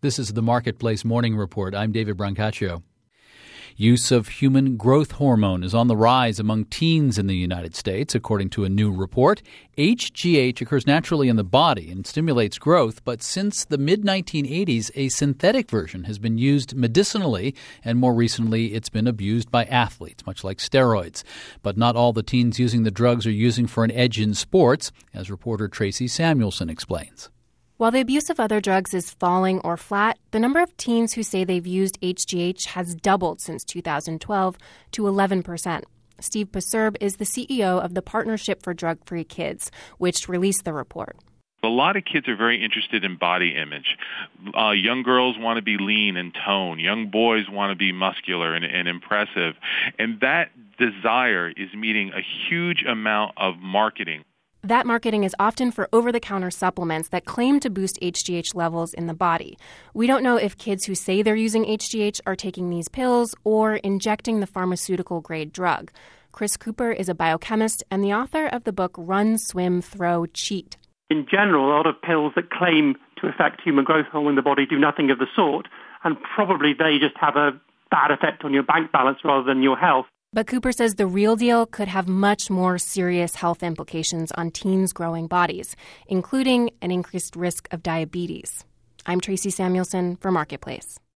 This is the Marketplace Morning Report. I'm David Brancaccio. Use of human growth hormone is on the rise among teens in the United States, according to a new report. HGH occurs naturally in the body and stimulates growth, but since the mid-1980s, a synthetic version has been used medicinally, and more recently it's been abused by athletes, much like steroids. But not all the teens using the drugs are using for an edge in sports, as reporter Tracy Samuelson explains. While the abuse of other drugs is falling or flat, the number of teens who say they've used HGH has doubled since 2012 to 11%. Steve Poserb is the CEO of the Partnership for Drug-Free Kids, which released the report. A lot of kids are very interested in body image. Young girls want to be lean and toned. Young boys want to be muscular and impressive. And that desire is meeting a huge amount of marketing. That marketing is often for over-the-counter supplements that claim to boost HGH levels in the body. We don't know if kids who say they're using HGH are taking these pills or injecting the pharmaceutical-grade drug. Chris Cooper is a biochemist and the author of the book Run, Swim, Throw, Cheat. In general, a lot of pills that claim to affect human growth hormone in the body do nothing of the sort, and probably they just have a bad effect on your bank balance rather than your health. But Cooper says the real deal could have much more serious health implications on teens' growing bodies, including an increased risk of diabetes. I'm Tracy Samuelson for Marketplace.